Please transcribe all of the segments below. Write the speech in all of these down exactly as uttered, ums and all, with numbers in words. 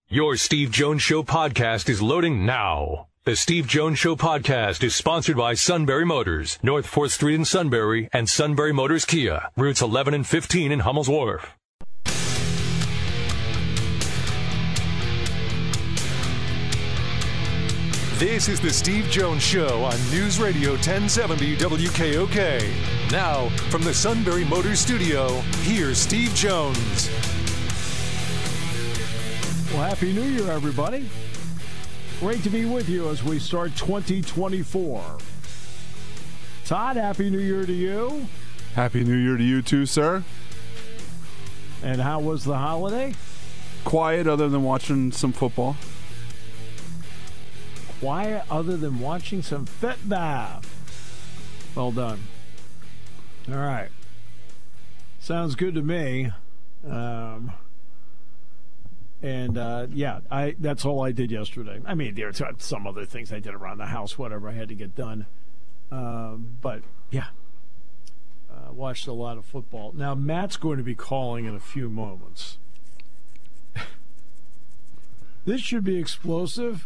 Your Steve Jones Show podcast is loading now. The Steve Jones Show podcast is sponsored by Sunbury Motors, North fourth Street in Sunbury, and Sunbury Motors Kia, routes eleven and fifteen in Hummel's Wharf. This is the Steve Jones Show on News Radio ten seventy W K O K. Now, from the Sunbury Motors Studio, here's Steve Jones. Well, Happy New Year, everybody. Great to be with you as we start twenty twenty-four. Todd, Happy New Year to you. Happy New Year to you too, sir. And how was the holiday? Quiet, other than watching some football. Quiet, other than watching some football. Well done. All right. Sounds good to me. Um... And, uh, yeah, I that's all I did yesterday. I mean, there are some other things I did around the house, whatever I had to get done. Um, but, yeah, uh, watched a lot of football. Now, Matt's going to be calling in a few moments. This should be explosive.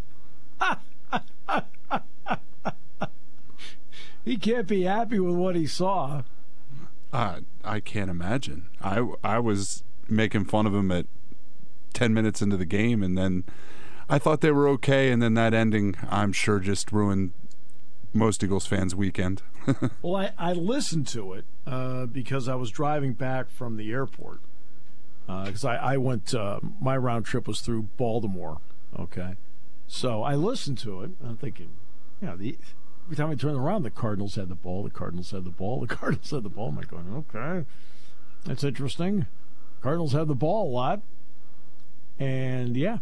He can't be happy with what he saw. Uh, I can't imagine. I, I was making fun of him at ten minutes into the game, and then I thought they were okay, and then that ending, I'm sure, just ruined most Eagles fans' weekend. Well, I, I listened to it uh, because I was driving back from the airport, because uh, I, I went, uh, my round trip was through Baltimore, okay? So I listened to it, and I'm thinking, you know, the, every time I turned around, the Cardinals had the ball, the Cardinals had the ball, the Cardinals had the ball. I'm like going, okay, that's interesting. Cardinals had the ball a lot. And, yeah,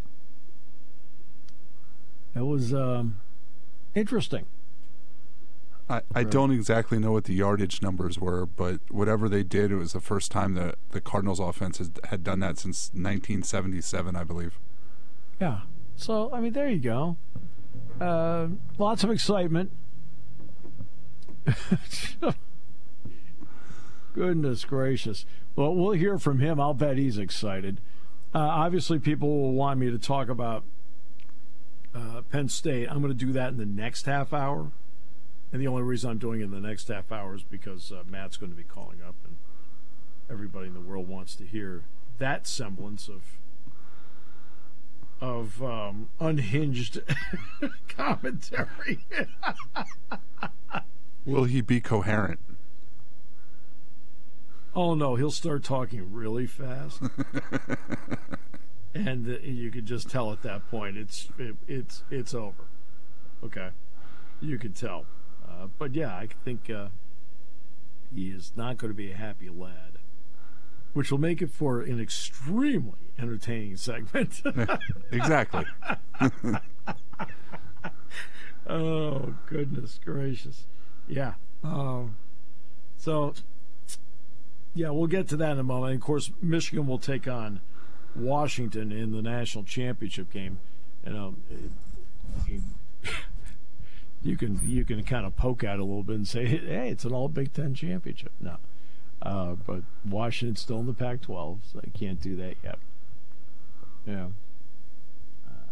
it was um, interesting. I, I don't exactly know what the yardage numbers were, but whatever they did, it was the first time that the Cardinals offense has, had done that since nineteen seventy-seven, I believe. Yeah. So, I mean, there you go. Uh, lots of excitement. Goodness gracious. Well, we'll hear from him. I'll bet he's excited. Uh, obviously, people will want me to talk about uh, Penn State. I'm going to do that in the next half hour. And the only reason I'm doing it in the next half hour is because uh, Matt's going to be calling up, and everybody in the world wants to hear that semblance of of um, unhinged commentary. Will he be coherent? Oh, no, he'll start talking really fast. And uh, you could just tell at that point it's it, it's it's over. Okay. You could tell. Uh, but, yeah, I think uh, he is not going to be a happy lad, which will make it for an extremely entertaining segment. Exactly. Oh, goodness gracious. Yeah. Um, so... Yeah, we'll get to that in a moment. And of course, Michigan will take on Washington in the national championship game. You know, you can you can kind of poke at it a little bit and say, "Hey, it's an all Big Ten championship." No, uh, but Washington's still in the Pac twelve, so they can't do that yet. Yeah. Uh,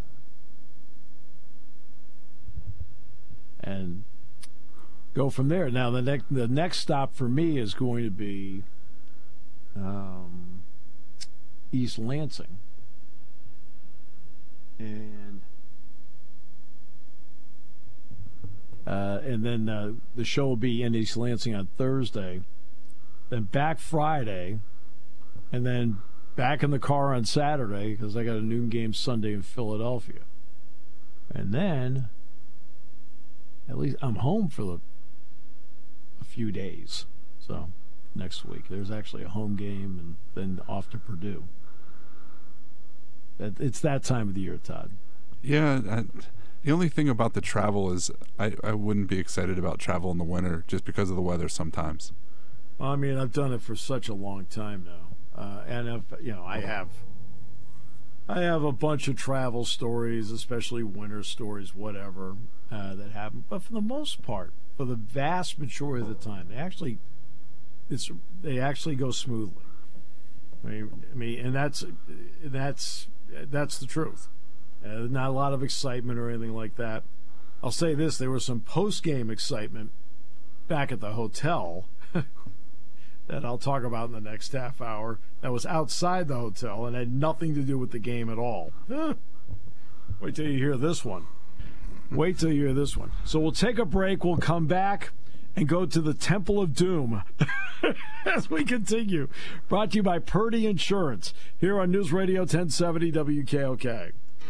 and go from there. Now, the next the next stop for me is going to be Um, East Lansing, and uh, and then uh, the show will be in East Lansing on Thursday, then back Friday, and then back in the car on Saturday because I got a noon game Sunday in Philadelphia, and then at least I'm home for the, a few days, so. Next week. There's actually a home game and then off to Purdue. It's that time of the year, Todd. Yeah. I, the only thing about the travel is I, I wouldn't be excited about travel in the winter just because of the weather sometimes. I mean, I've done it for such a long time now. Uh, and, if, you know, I have I have a bunch of travel stories, especially winter stories, whatever, uh, that happen. But for the most part, for the vast majority of the time, they actually it's they actually go smoothly. I mean, I mean, and that's that's that's the truth. Uh, not a lot of excitement or anything like that. I'll say this, there was some post-game excitement back at the hotel that I'll talk about in the next half hour that was outside the hotel and had nothing to do with the game at all. Huh. Wait till you hear this one. Wait till you hear this one. So we'll take a break. We'll come back and go to the Temple of Doom as we continue. Brought to you by Purdy Insurance here on News Radio ten seventy W K O K.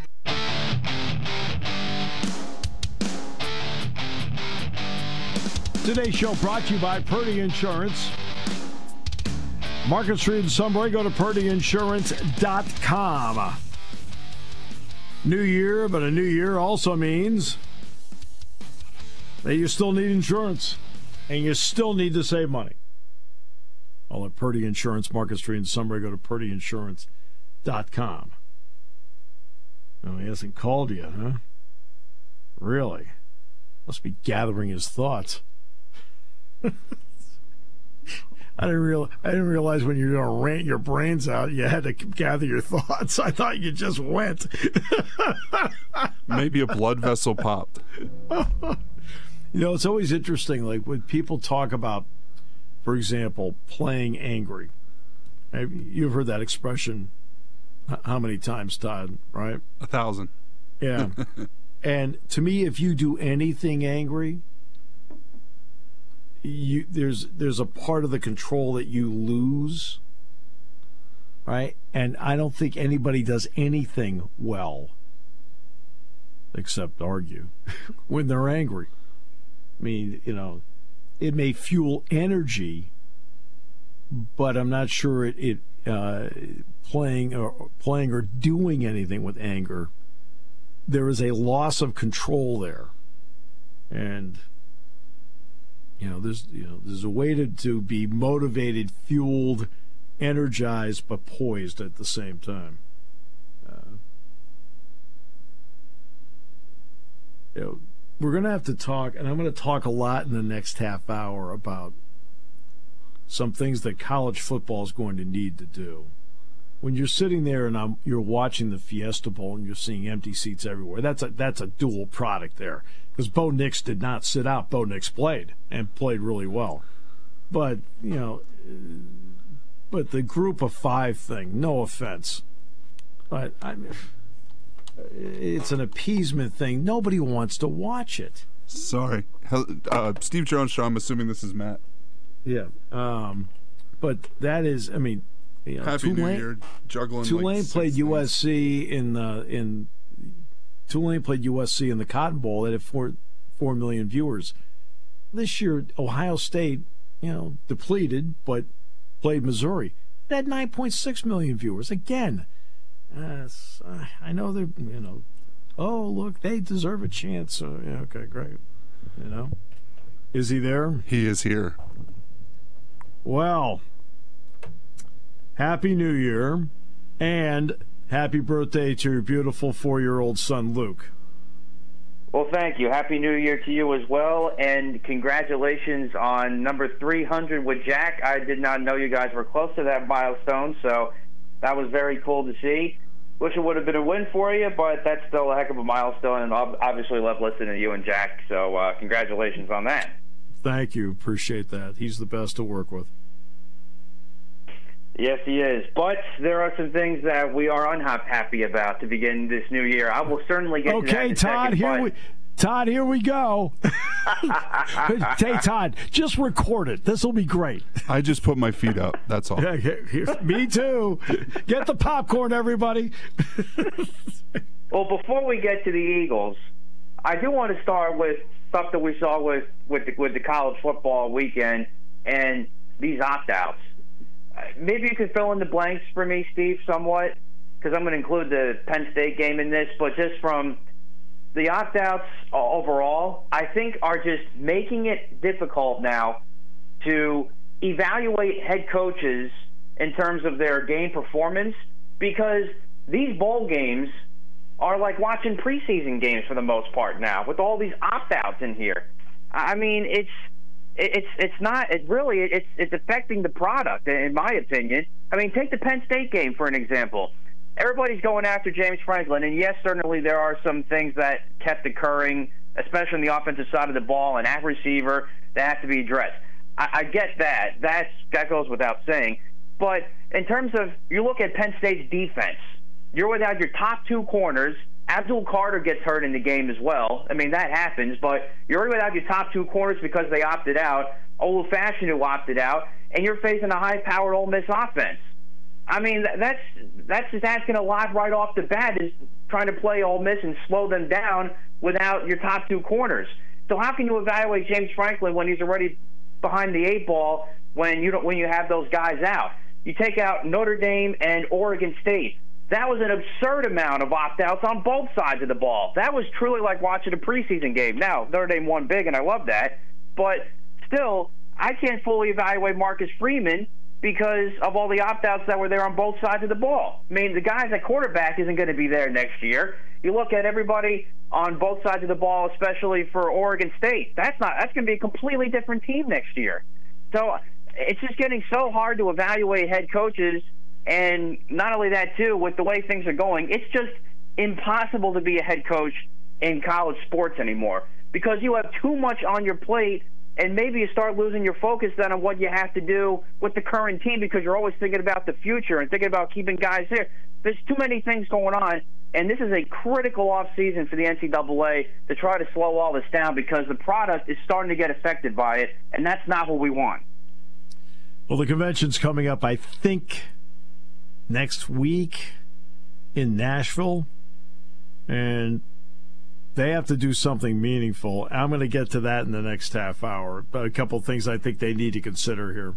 Today's show brought to you by Purdy Insurance. Market Street in Sunbury. Go to purdy insurance dot com. New year, but a new year also means that you still need insurance and you still need to save money. All at Purdy Insurance, Market Street in Sunbury. Go to purdy insurance dot com. Oh, he hasn't called yet, huh? Really? Must be gathering his thoughts. I didn't real I didn't realize when you're gonna rant your brains out, you had to gather your thoughts. I thought you just went. Maybe a blood vessel popped. You know, it's always interesting, like when people talk about, for example, playing angry. You've heard that expression how many times, Todd, right? A thousand. Yeah. And to me, if you do anything angry, you there's there's a part of the control that you lose, right? And I don't think anybody does anything well except argue when they're angry. I mean, you know, it may fuel energy, but I'm not sure it, it uh, playing or playing or doing anything with anger. There is a loss of control there, and you know, there's you know there's a way to, to be motivated, fueled, energized, but poised at the same time. Uh, you know, we're going to have to talk, and I'm going to talk a lot in the next half hour about some things that college football is going to need to do. When you're sitting there and I'm, you're watching the Fiesta Bowl and you're seeing empty seats everywhere, that's a that's a dual product there. Because Bo Nix did not sit out. Bo Nix played and played really well. But, you know, but the group of five thing, no offense, but I mean, it's an appeasement thing. Nobody wants to watch it. Sorry. Uh, Steve Jones Show, I'm assuming this is Matt. Yeah. Um, but that is, I mean, you know, Happy Tulane, New Year. Juggling Tulane like played things. U S C in the in Tulane played U S C in the Cotton Bowl. That had four four million viewers. This year, Ohio State, you know, depleted, but played Missouri. It had nine point six million viewers. Again, uh, I know they're, you know, oh look, they deserve a chance. So yeah, okay, great. You know, is he there? He is here. Well, Happy New Year, and happy birthday to your beautiful four-year-old son, Luke. Well, thank you. Happy New Year to you as well, and congratulations on number three hundred with Jack. I did not know you guys were close to that milestone, so that was very cool to see. Wish it would have been a win for you, but that's still a heck of a milestone, and obviously love listening to you and Jack, so uh, congratulations on that. Thank you. Appreciate that. He's the best to work with. Yes, he is. But there are some things that we are unhappy about to begin this new year. I will certainly get okay, to that in a Todd, second, here but... we Todd, here we go. Hey, Todd, just record it. This will be great. I just put my feet up. That's all. Yeah, here, here, me too. Get the popcorn, everybody. Well, before we get to the Eagles, I do want to start with stuff that we saw with, with, the, with the college football weekend and these opt-outs. Maybe you could fill in the blanks for me, Steve, somewhat, because I'm going to include the Penn State game in this, but just from the opt-outs overall, I think are just making it difficult now to evaluate head coaches in terms of their game performance, because these bowl games are like watching preseason games for the most part now, with all these opt-outs in here. I mean, it's It's it's not it really it's it's affecting the product in my opinion. I mean, take the Penn State game for an example. everybody's going after James Franklin, and yes, certainly there are some things that kept occurring, especially on the offensive side of the ball and at receiver, that have to be addressed. I, I get that. That's, that goes without saying. But in terms of, you look at Penn State's defense, you're without your top two corners. Abdul Carter gets hurt in the game as well. I mean, that happens, but you're already without your top two corners because they opted out. Olu Fashanu opted out, and you're facing a high-powered Ole Miss offense. I mean, that's that's just asking a lot right off the bat, is trying to play Ole Miss and slow them down without your top two corners. So how can you evaluate James Franklin when he's already behind the eight ball when you don't when you have those guys out? You take out Notre Dame and Oregon State. That was an absurd amount of opt-outs on both sides of the ball. That was truly like watching a preseason game. Now, Notre Dame won big, and I love that. But still, I can't fully evaluate Marcus Freeman because of all the opt-outs that were there on both sides of the ball. I mean, the guys at quarterback isn't going to be there next year. You look at everybody on both sides of the ball, especially for Oregon State. That's not. That's going to be a completely different team next year. So it's just getting so hard to evaluate head coaches. And not only that, too, with the way things are going, it's just impossible to be a head coach in college sports anymore because you have too much on your plate, and maybe you start losing your focus then on what you have to do with the current team because you're always thinking about the future and thinking about keeping guys here. There's too many things going on, and this is a critical offseason for the N C double A to try to slow all this down because the product is starting to get affected by it, and that's not what we want. Well, the convention's coming up, I think, next week in Nashville, and they have to do something meaningful. I'm going to get to that in the next half hour, but a couple of things I think they need to consider here.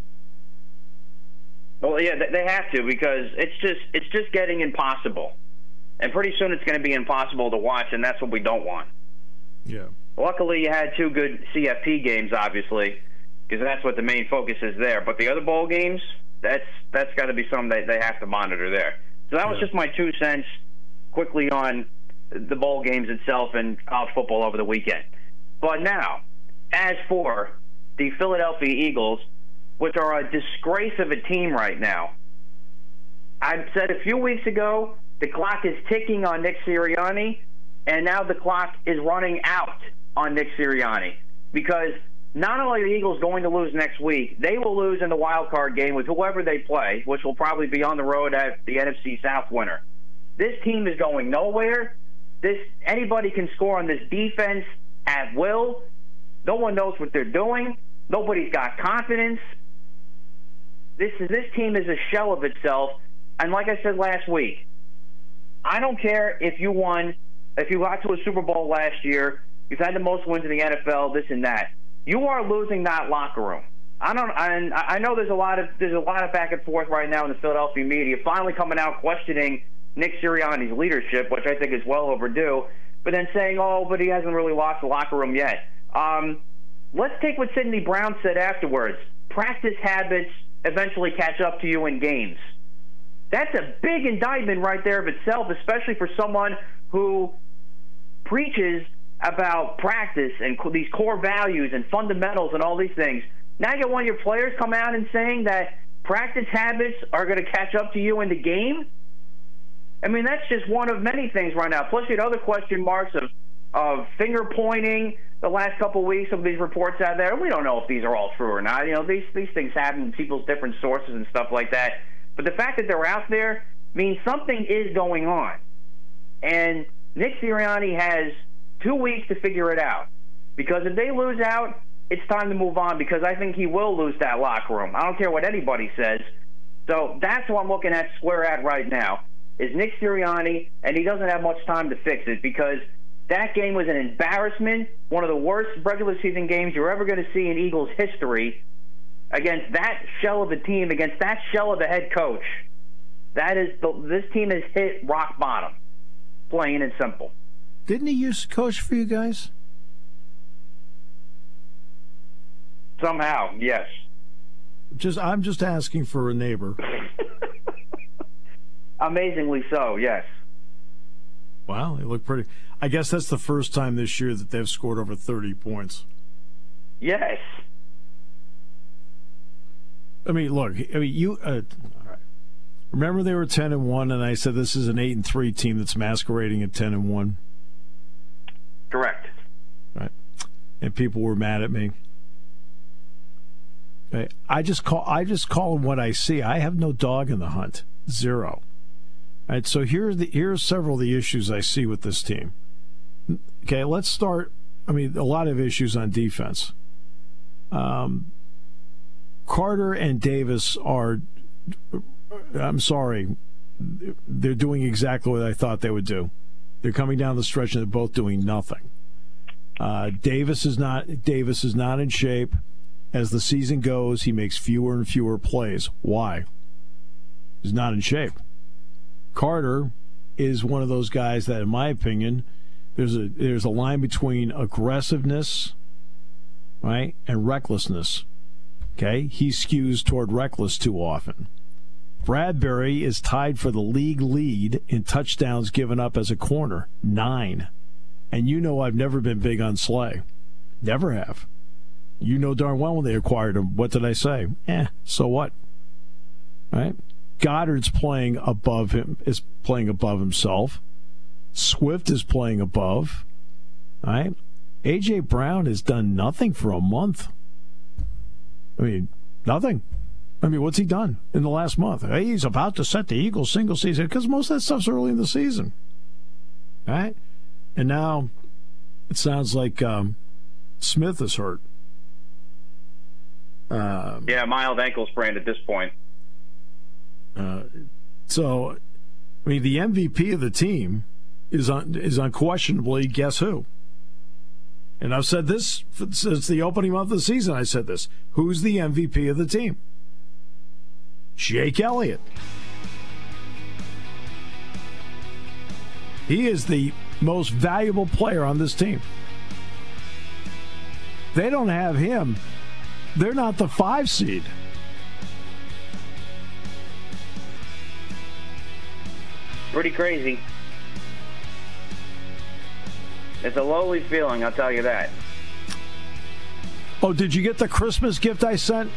Well, yeah, they have to because it's just it's just getting impossible, and pretty soon it's going to be impossible to watch, and that's what we don't want. Yeah. Luckily, you had two good C F P games, obviously, because that's what the main focus is there. But the other bowl games, That's that's got to be something that they have to monitor there. So that was yeah. just my two cents quickly on the bowl games itself and college football over the weekend. But now, as for the Philadelphia Eagles, which are a disgrace of a team right now, I said a few weeks ago the clock is ticking on Nick Sirianni, and now the clock is running out on Nick Sirianni because not only are the Eagles going to lose next week, they will lose in the wild card game with whoever they play, which will probably be on the road at the N F C South winner. This team is going nowhere. This anybody can score on this defense at will. No one knows what they're doing. Nobody's got confidence. This is this team is a shell of itself. And like I said last week, I don't care if you won, if you got to a Super Bowl last year, you've had the most wins in the N F L, this and that. You are losing that locker room. I don't. And I know there's a lot of there's a lot of back and forth right now in the Philadelphia media, finally coming out questioning Nick Sirianni's leadership, which I think is well overdue. But then saying, "Oh, but he hasn't really lost the locker room yet." Um, let's take what Sidney Brown said afterwards. Practice habits eventually catch up to you in games. That's a big indictment right there of itself, especially for someone who preaches about practice and these core values and fundamentals and all these things. Now you get one of your players come out and saying that practice habits are going to catch up to you in the game? I mean, that's just one of many things right now. Plus, you had other question marks of, of finger pointing the last couple of weeks of these reports out there. We don't know if these are all true or not. You know, these, these things happen in people's different sources and stuff like that. But the fact that they're out there means something is going on. And Nick Sirianni has two weeks to figure it out. Because if they lose out, it's time to move on because I think he will lose that locker room. I don't care what anybody says. So that's what I'm looking at square at right now is Nick Sirianni, and he doesn't have much time to fix it because that game was an embarrassment, one of the worst regular season games you're ever going to see in Eagles history against that shell of a team, against that shell of a head coach. That is the, this team has hit rock bottom, plain and simple. Didn't he used to coach for you guys? Somehow, yes. Just, I'm just asking for a neighbor. Amazingly so, yes. Wow, they look pretty. I guess that's the first time this year that they've scored over thirty points. Yes. I mean, look. I mean, you. Uh, all right. Remember they were ten and one, and I said this is an eight and three team that's masquerading at ten and one. Correct. Right, and people were mad at me. Okay. I just call I just call them what I see. I have no dog in the hunt. Zero. All right, so here's the here's several of the issues I see with this team. Okay, let's start. I mean, a lot of issues on defense. Um, Carter and Davis are. I'm sorry, they're doing exactly what I thought they would do. They're coming down the stretch and they're both doing nothing. Uh, Davis is not Davis is not in shape. As the season goes, he makes fewer and fewer plays. Why? He's not in shape. Carter is one of those guys that, in my opinion, there's a there's a line between aggressiveness, right, and recklessness. Okay, he skews toward reckless too often. Bradbury is tied for the league lead in touchdowns given up as a corner, nine. And you know I've never been big on Slay. Never have. You know darn well when they acquired him, what did I say? Eh, so what? Right? Goddard's playing above him, is playing above himself. Swift is playing above. Right? A J. Brown has done nothing for a month. I mean, nothing. I mean, what's he done in the last month? Hey, he's about to set the Eagles single season because most of that stuff's early in the season. Right? And now it sounds like um, Smith is hurt. Um, yeah, mild ankle sprain at this point. Uh, so, I mean, the M V P of the team is un, is unquestionably guess who? And I've said this since the opening month of the season. I said this. Who's the M V P of the team? Jake Elliott. He is the most valuable player on this team. They don't have him. They're not the five seed. Pretty crazy. It's a lowly feeling, I'll tell you that. Oh, did you get the Christmas gift I sent?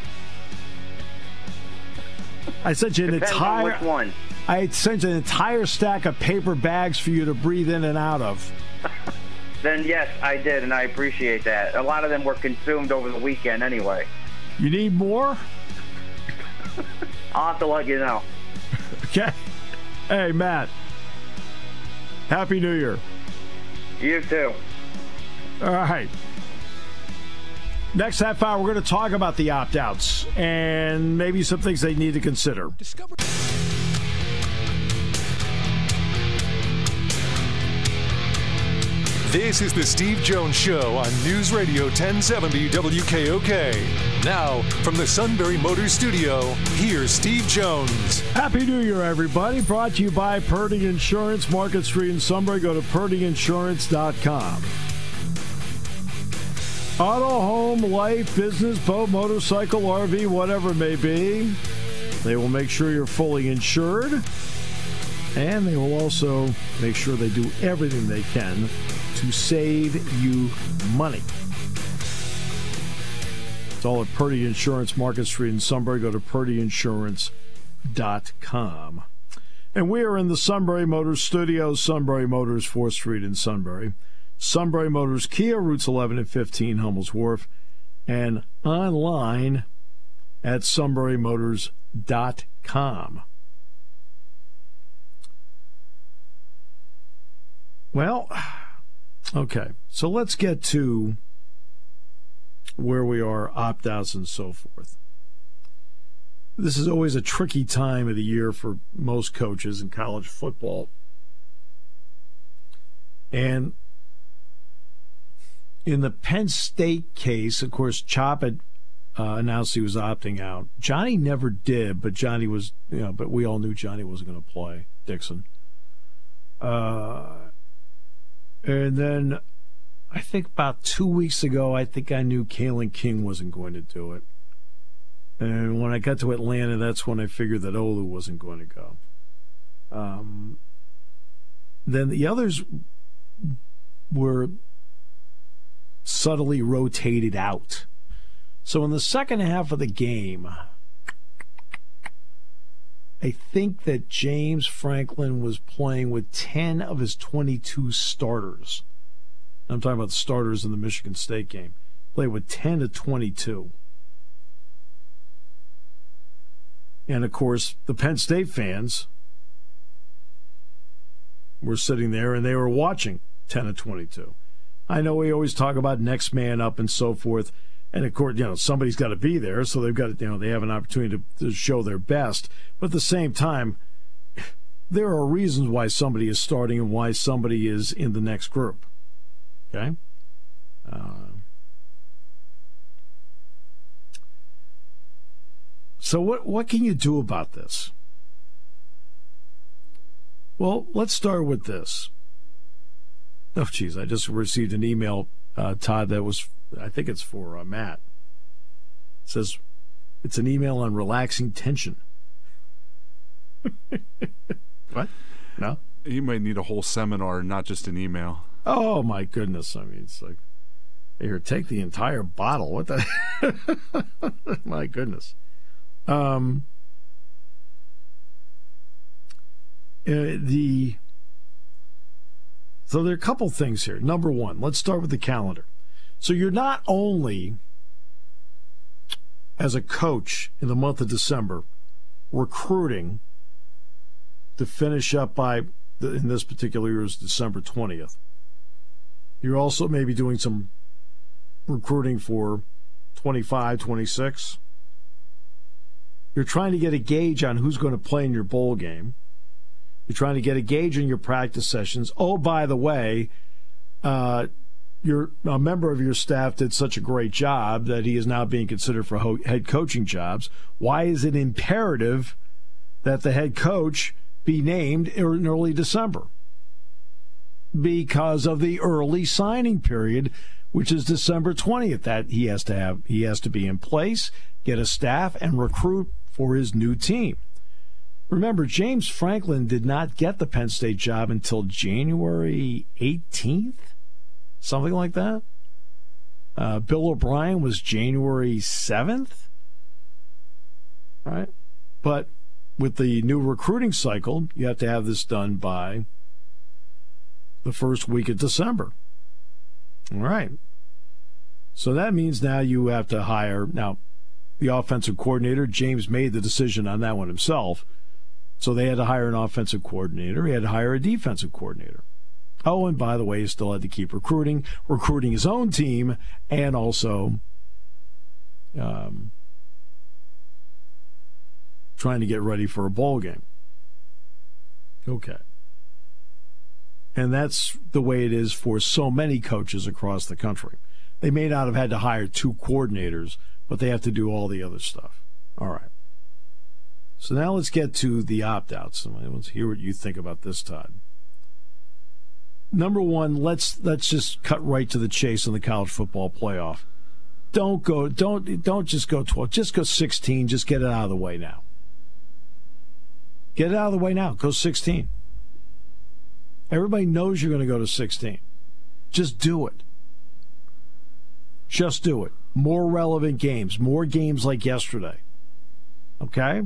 I sent you an Depends entire. on which one. I sent you an entire stack of paper bags for you to breathe in and out of. Then yes, I did, and I appreciate that. A lot of them were consumed over the weekend anyway. You need more? I'll have to let you know. Okay. Hey, Matt. Happy New Year. You too. All right. Next half hour, we're going to talk about the opt-outs and maybe some things they need to consider. Discover. This is the Steve Jones Show on News Radio ten seventy W K O K. Now, from the Sunbury Motors Studio, here's Steve Jones. Happy New Year, everybody. Brought to you by Purdy Insurance, Market Street in Sunbury. Go to purdy insurance dot com. Auto, home, life, business, boat, motorcycle, R V, whatever it may be. They will make sure you're fully insured. And they will also make sure they do everything they can to save you money. It's all at Purdy Insurance, Market Street in Sunbury. Go to purdy insurance dot com. And we are in the Sunbury Motors Studios, Sunbury Motors, fourth Street in Sunbury. Sunbury Motors Kia, routes eleven and fifteen, Hummel's Wharf. And online at sunbury motors dot com. Well, okay, so let's get to where we are, opt-outs and so forth. This is always a tricky time of the year for most coaches in college football. And in the Penn State case, of course, Chop had uh, announced he was opting out. Johnny never did, but Johnny was, you know, but we all knew Johnny wasn't going to play, Dixon. Uh... And then I think about two weeks ago, I think I knew Kalen King wasn't going to do it. And when I got to Atlanta, that's when I figured that Olu wasn't going to go. Um, then the others were subtly rotated out. So in the second half of the game, I think that James Franklin was playing with ten of his twenty-two starters. I'm talking about the starters in the Michigan State game. Played with ten to twenty-two. And, of course, the Penn State fans were sitting there and they were watching ten to twenty-two. I know we always talk about next man up and so forth. And, of course, you know, somebody's got to be there, so they've got to, you know, they have an opportunity to, to show their best. But at the same time, there are reasons why somebody is starting and why somebody is in the next group. Okay? Uh, so what what can you do about this? Well, let's start with this. Oh, geez, I just received an email, uh, Todd, that was, I think it's for uh, Matt. It says, it's an email on relaxing tension. What? No? You might need a whole seminar, not just an email. Oh, my goodness. I mean, it's like, here, take the entire bottle. What the? My goodness. Um, uh, the... So there are a couple things here. Number one, let's start with the calendar. So you're not only, as a coach in the month of December, recruiting to finish up by, the, in this particular year, is December twentieth. You're also maybe doing some recruiting for twenty-five, twenty-six. You're trying to get a gauge on who's going to play in your bowl game. You're trying to get a gauge in your practice sessions. Oh, by the way, uh, your a member of your staff did such a great job that he is now being considered for ho- head coaching jobs. Why is it imperative that the head coach be named in early December? Because of the early signing period, which is December twentieth. That he has to have, he has to be in place, get a staff, and recruit for his new team. Remember, James Franklin did not get the Penn State job until January eighteenth, something like that. Uh, Bill O'Brien was January seventh, right? But with the new recruiting cycle, you have to have this done by the first week of December. All right. So that means now you have to hire. Now, the offensive coordinator, James made the decision on that one himself. So they had to hire an offensive coordinator. He had to hire a defensive coordinator. Oh, and by the way, he still had to keep recruiting, recruiting his own team, and also um, trying to get ready for a bowl game. Okay. And that's the way it is for so many coaches across the country. They may not have had to hire two coordinators, but they have to do all the other stuff. All right. So now let's get to the opt-outs. Let's hear what you think about this, Todd. Number one, let's let's just cut right to the chase on the college football playoff. Don't go, don't don't just go twelve. Just go sixteen. Just get it out of the way now. Get it out of the way now. Go sixteen. Everybody knows you're going to go to sixteen. Just do it. Just do it. More relevant games. More games like yesterday. Okay?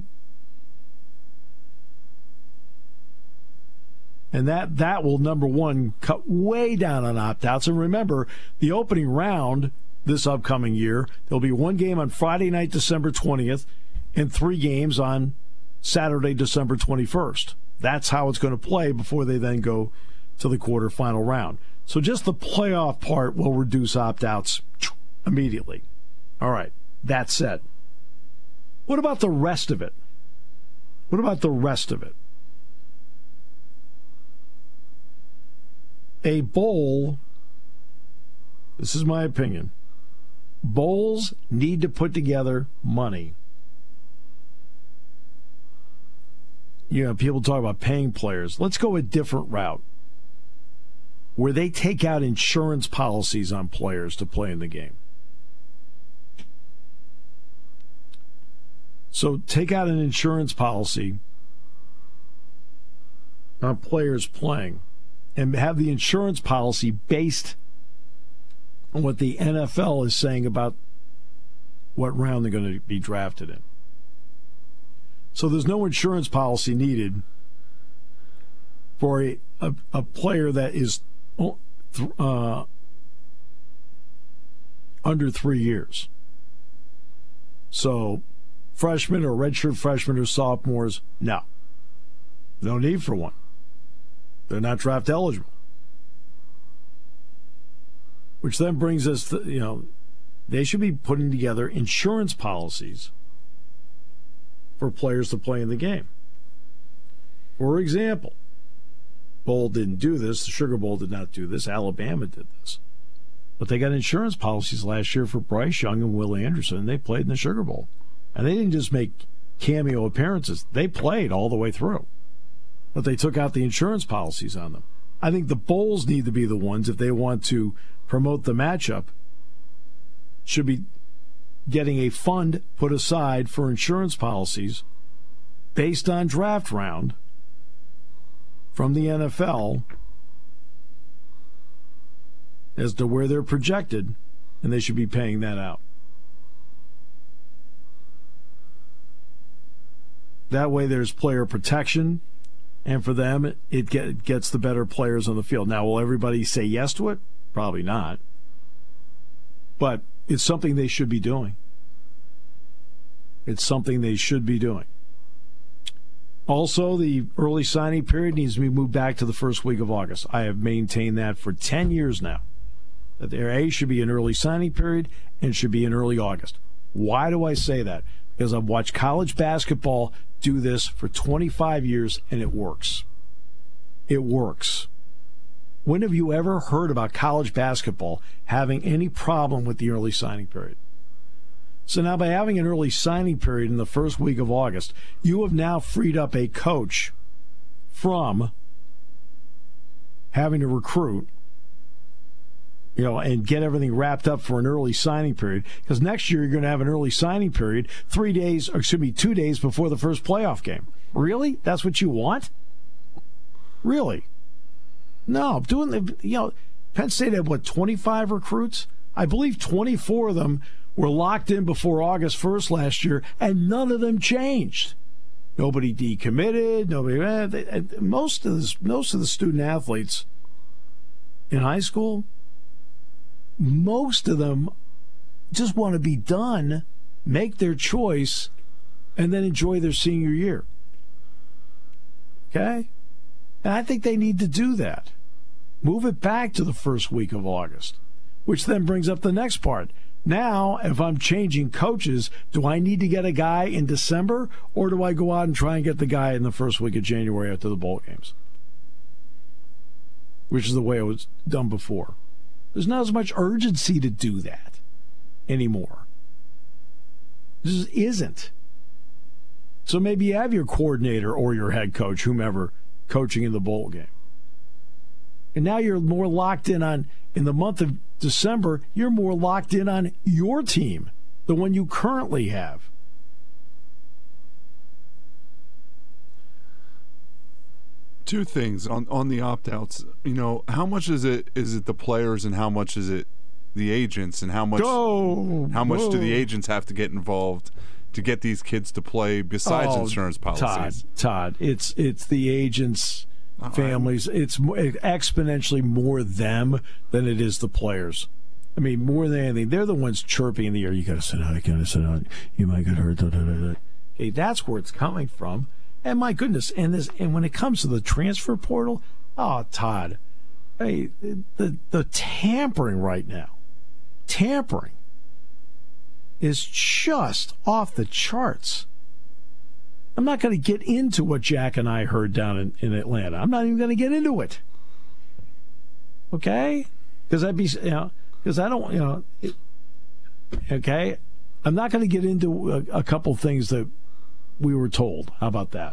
And that, that will, number one, cut way down on opt-outs. And remember, the opening round this upcoming year, there'll be one game on Friday night, December twentieth, and three games on Saturday, December twenty-first. That's how it's going to play before they then go to the quarterfinal round. So just the playoff part will reduce opt-outs immediately. All right, that said, what about the rest of it? What about the rest of it? A bowl, this is my opinion, bowls need to put together money. You know, people talk about paying players. Let's go a different route where they take out insurance policies on players to play in the game. So take out an insurance policy on players playing and have the insurance policy based on what the N F L is saying about what round they're going to be drafted in. So there's no insurance policy needed for a, a, a player that is uh, under three years. So freshmen or redshirt freshmen or sophomores, no. No need for one. They're not draft eligible. Which then brings us to, you know, they should be putting together insurance policies for players to play in the game. For example, Bowl didn't do this. The Sugar Bowl did not do this. Alabama did this. But they got insurance policies last year for Bryce Young and Will Anderson, and they played in the Sugar Bowl. And they didn't just make cameo appearances. They played all the way through. But they took out the insurance policies on them. I think the bowls need to be the ones, if they want to promote the matchup, should be getting a fund put aside for insurance policies based on draft round from the N F L as to where they're projected, and they should be paying that out. That way there's player protection, and for them, it get, gets the better players on the field. Now, will everybody say yes to it? Probably not. But it's something they should be doing. It's something they should be doing. Also, the early signing period needs to be moved back to the first week of August. I have maintained that for ten years now. That there, A, should be an early signing period and should be in early August. Why do I say that? Because I've watched college basketball do this for twenty-five years, and it works. It works. When have you ever heard about college basketball having any problem with the early signing period? So now by having an early signing period in the first week of August, you have now freed up a coach from having to recruit, you know, and get everything wrapped up for an early signing period. Because next year you're going to have an early signing period three days, or excuse me, two days before the first playoff game. Really? That's what you want? Really? No, doing the, you know, Penn State had, what, twenty-five recruits? I believe twenty-four of them were locked in before August first last year, and none of them changed. Nobody decommitted. Nobody. Eh, they, most of the most of the student athletes in high school, most of them just want to be done, make their choice, and then enjoy their senior year. Okay? And I think they need to do that. Move it back to the first week of August, which then brings up the next part. Now, if I'm changing coaches, do I need to get a guy in December, or do I go out and try and get the guy in the first week of January after the bowl games? Which is the way it was done before. There's not as much urgency to do that anymore. This just isn't. So maybe you have your coordinator or your head coach, whomever, coaching in the bowl game. And now you're more locked in on, in the month of December, you're more locked in on your team, the one you currently have. Two things on, on the opt-outs. You know, how much is it is it the players and how much is it the agents, and how much Go, how much whoa. do the agents have to get involved to get these kids to play besides oh, insurance policies? Todd, Todd, it's it's the agents, oh, families. It's exponentially more them than it is the players. I mean, more than anything, they're the ones chirping in the air. You got to sit down. You got to sit down. You might get hurt. Da, da, da, da. Okay, that's where it's coming from. And my goodness, and this, and when it comes to the transfer portal, oh, Todd, hey, the the tampering right now, tampering is just off the charts. I'm not going to get into what Jack and I heard down in, in Atlanta. I'm not even going to get into it. Okay? Because I'd be, you know, because I don't, you know, it, okay? I'm not going to get into a, a couple things that we were told. How about that?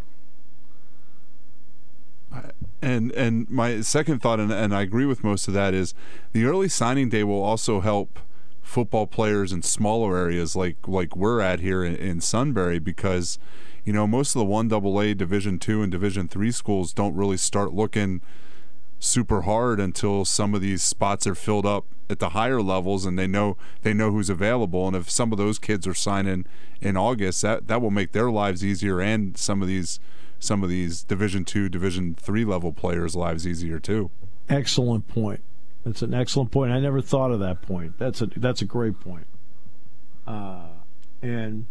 And and my second thought, and, and I agree with most of that, is the early signing day will also help football players in smaller areas like like we're at here in, in Sunbury, because you know most of the one double A Division two and Division three schools don't really start looking super hard until some of these spots are filled up at the higher levels, and they know they know who's available. And if some of those kids are signing in August, that that will make their lives easier, and some of these some of these Division two, Division three level players' lives easier too. Excellent point. That's an excellent point. I never thought of that point. That's a that's a great point. Uh, and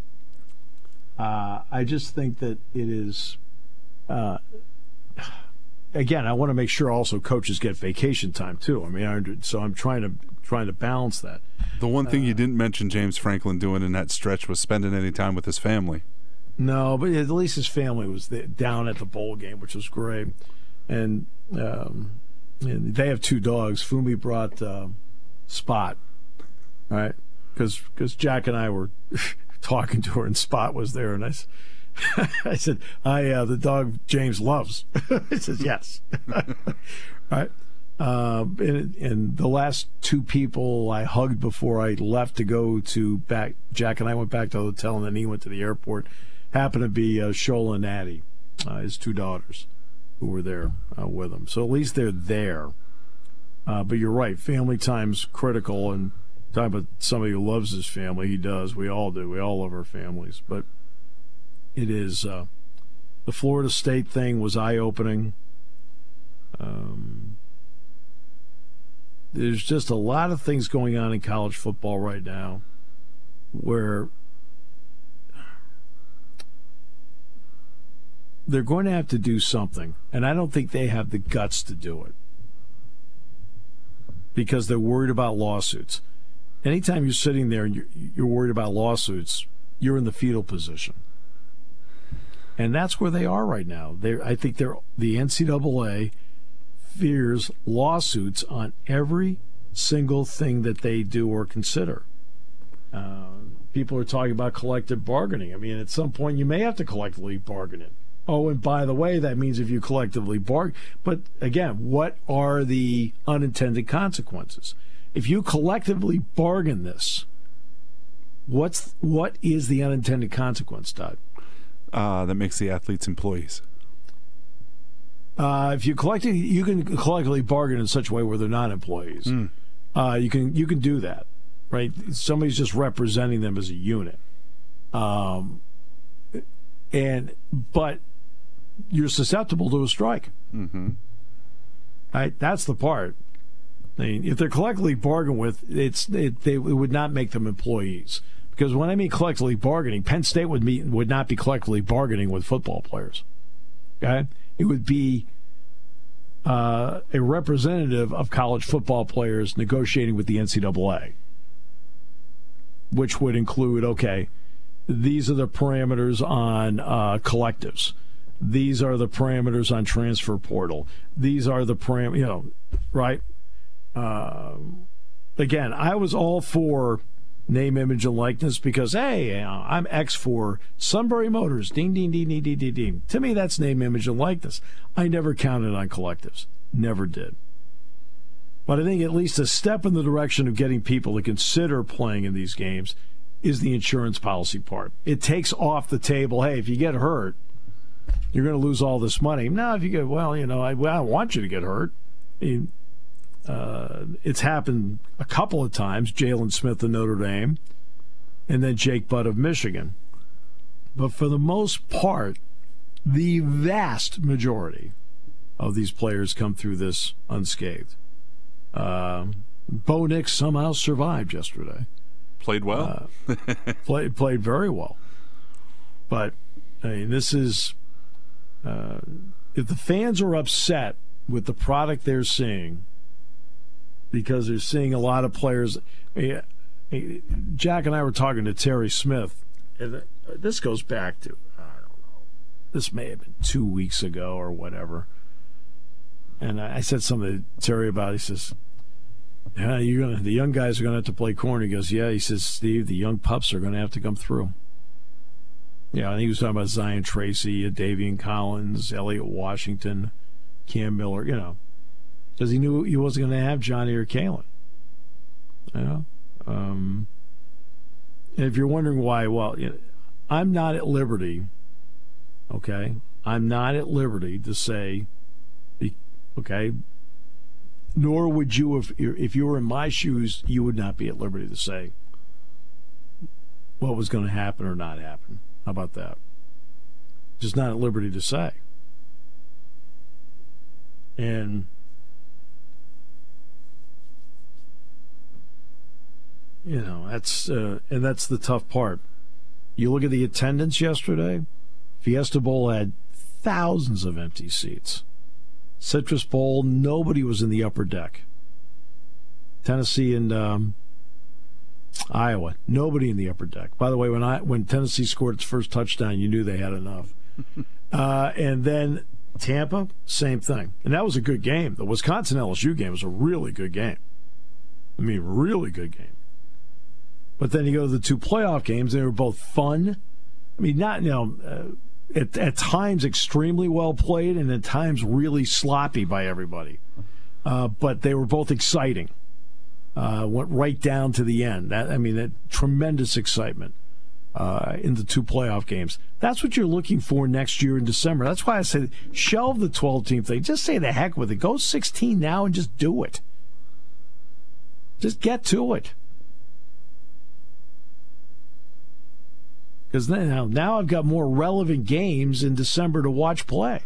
uh, I just think that it is. Uh, again, I want to make sure also coaches get vacation time too. I mean, I, so I'm trying to trying to balance that. The one thing uh, you didn't mention James Franklin doing in that stretch was spending any time with his family. No, but at least his family was there, down at the bowl game, which was great. And, um, and they have two dogs. Fumi brought uh, Spot, right? Because Jack and I were talking to her, and Spot was there, and I, I said, "I uh, the dog James loves." He says, "Yes." Right. Uh, and, and the last two people I hugged before I left to go to back, Jack and I went back to the hotel, and then he went to the airport. Happened to be uh, Shola and Addie, uh, his two daughters, who were there uh, with him. So at least they're there. Uh, but you're right, family time's critical. And talking about somebody who loves his family, he does. We all do. We all love our families. But it is uh, the Florida State thing was eye-opening. Um, there's just a lot of things going on in college football right now where they're going to have to do something, and I don't think they have the guts to do it because they're worried about lawsuits. Anytime you're sitting there and you're, you're worried about lawsuits, you're in the fetal position. And that's where they are right now. They're, I think they're, the N C double A fears lawsuits on every single thing that they do or consider. Uh, people are talking about collective bargaining. I mean, at some point you may have to collectively bargain it. Oh, and by the way, that means if you collectively bargain. But again, what are the unintended consequences? If you collectively bargain this, what's what is the unintended consequence, Todd? Uh, that makes the athletes employees. Uh, if you collectively, you can collectively bargain in such a way where they're not employees. Mm. Uh, you can you can do that, right? Somebody's just representing them as a unit. Um, and but you're susceptible to a strike. Mm-hmm. Right? That's the part. I mean, if they're collectively bargained with, it's it, they, it would not make them employees. Because when I mean collectively bargaining, Penn State would meet, would not be collectively bargaining with football players. Okay, it would be uh, a representative of college football players negotiating with the N C double A, which would include, okay, these are the parameters on uh, collectives. These are the parameters on transfer portal. These are the param, you know, right? Uh, again, I was all for name, image, and likeness because, hey, I'm X for Sunbury Motors. Ding, ding, ding, ding, ding, ding, ding. To me, that's name, image, and likeness. I never counted on collectives. Never did. But I think at least a step in the direction of getting people to consider playing in these games is the insurance policy part. It takes off the table, hey, if you get hurt, you're going to lose all this money. Now, if you get, well, you know, I, well, I don't want you to get hurt. I mean, uh, it's happened a couple of times, Jalen Smith of Notre Dame and then Jake Butt of Michigan. But for the most part, the vast majority of these players come through this unscathed. Uh, Bo Nix somehow survived yesterday. Played well. uh, played, played very well. But, I mean, this is... Uh, if the fans are upset with the product they're seeing because they're seeing a lot of players, I mean, Jack and I were talking to Terry Smith, and this goes back to, I don't know, this may have been two weeks ago or whatever, and I said something to Terry about it. He says, yeah, you're gonna, the young guys are going to have to play corner. He goes, yeah, he says, Steve, the young pups are going to have to come through. Yeah, and he was talking about Zion Tracy, Davian Collins, Elliott Washington, Cam Miller, you know, because he knew he wasn't going to have Johnny or Kalen. You know? Um, and if you're wondering why, well, you know, I'm not at liberty, okay? I'm not at liberty to say, Okay? Nor would you, if, if you were in my shoes, you would not be at liberty to say what was going to happen or not happen. How about that? Just not at liberty to say. And you know, that's uh, and that's the tough part. You look at the attendance yesterday. Fiesta Bowl had thousands of empty seats. Citrus Bowl, nobody was in the upper deck. Tennessee and um, Iowa, nobody in the upper deck. By the way, when I when Tennessee scored its first touchdown, you knew they had enough. uh, and then Tampa, same thing. And that was a good game. The Wisconsin L S U game was a really good game. I mean, really good game. But then you go to the two playoff games, they were both fun. I mean, not, you know, uh, at, at times extremely well played and at times really sloppy by everybody. Uh, but they were both exciting. Uh, went right down to the end. That, I mean, that tremendous excitement uh, in the two playoff games. That's what you're looking for next year in December. That's why I said shelve the twelve-team thing. Just say the heck with it. Go sixteen now and just do it. Just get to it. Because now, now I've got more relevant games in December to watch play.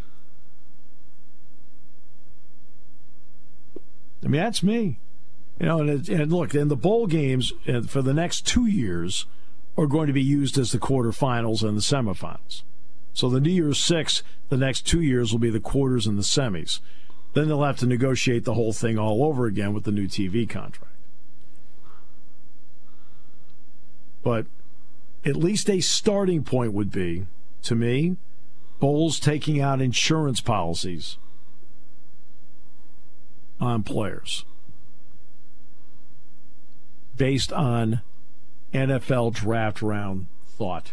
I mean, that's me. You know, and, it, and look, and the bowl games for the next two years are going to be used as the quarterfinals and the semifinals. So the New Year's Six, the next two years will be the quarters and the semis. Then they'll have to negotiate the whole thing all over again with the new T V contract. But at least a starting point would be, to me, bowls taking out insurance policies on players based on N F L draft round thought.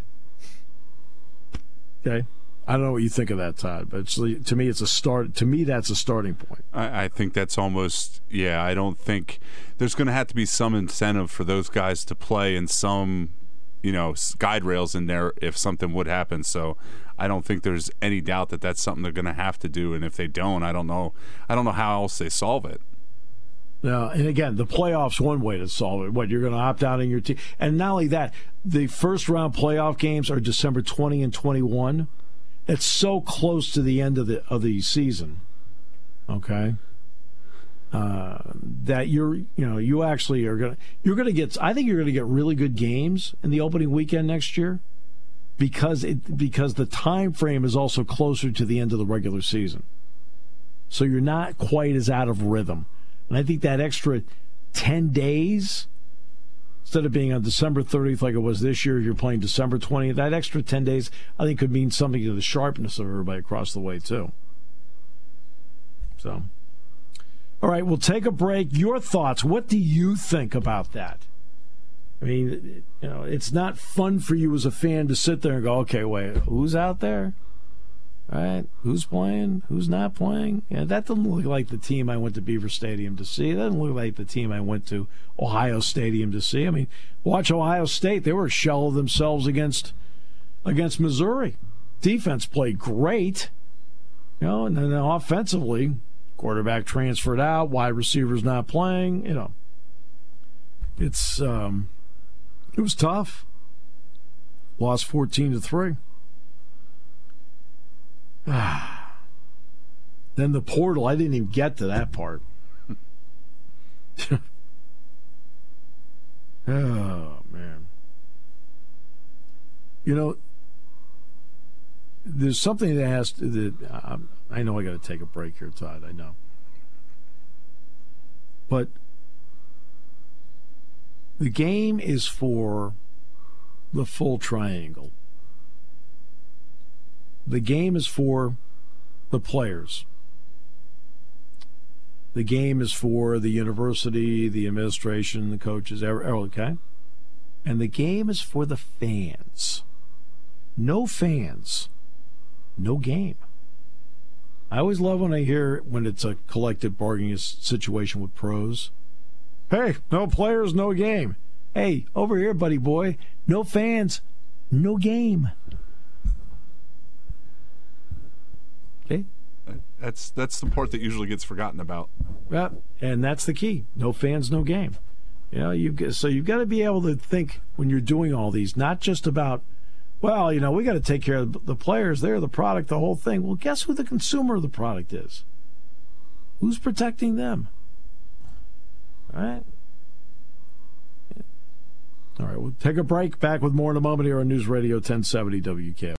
Okay? I don't know what you think of that, Todd, but it's, to me, it's a start. To me, that's a starting point. I, I think that's almost, yeah, I don't think there's going to have to be some incentive for those guys to play and some, you know, guide rails in there if something would happen. So I don't think there's any doubt that that's something they're going to have to do. And if they don't, I don't know. I don't know how else they solve it. Now, and again, the playoffs, one way to solve it. What, you're going to opt out in your team? And not only that, the first round playoff games are December twentieth and twenty-first. It's so close to the end of the of the season, okay, uh, that you're you know you actually are gonna you're gonna get. I think you're gonna get really good games in the opening weekend next year, because it because the time frame is also closer to the end of the regular season, so you're not quite as out of rhythm. And I think that extra ten days, instead of being on December thirtieth like it was this year, you're playing December twentieth, that extra ten days, I think, could mean something to the sharpness of everybody across the way, too. So, all right, we'll take a break. Your thoughts, what do you think about that? I mean, you know, it's not fun for you as a fan to sit there and go, okay, wait, who's out there? All right, who's playing? Who's not playing? Yeah, that doesn't look like the team I went to Beaver Stadium to see. That doesn't look like the team I went to Ohio Stadium to see. I mean, watch Ohio State. They were a shell of themselves against against Missouri. Defense played great, you know, and then offensively, quarterback transferred out, wide receivers not playing. You know, it's um, it was tough. Lost fourteen to three. Then the portal, I didn't even get to that part. Oh, man. You know, there's something that has to, that, um, I know I got to take a break here, Todd, I know. But the game is for the full triangle. The game is for the players. The game is for the university, the administration, the coaches, okay? And the game is for the fans. No fans, no game. I always love when I hear when it's a collective bargaining situation with pros. Hey, no players, no game. Hey, over here, buddy boy, no fans, no game. That's that's the part that usually gets forgotten about. Yeah, and that's the key. No fans, no game. You know, you so you've got to be able to think when you're doing all these, not just about, well, you know, we got to take care of the players. They're the product, the whole thing. Well, guess who the consumer of the product is? Who's protecting them? All right. All right, we'll take a break. Back with more in a moment here on News Radio ten seventy W K O.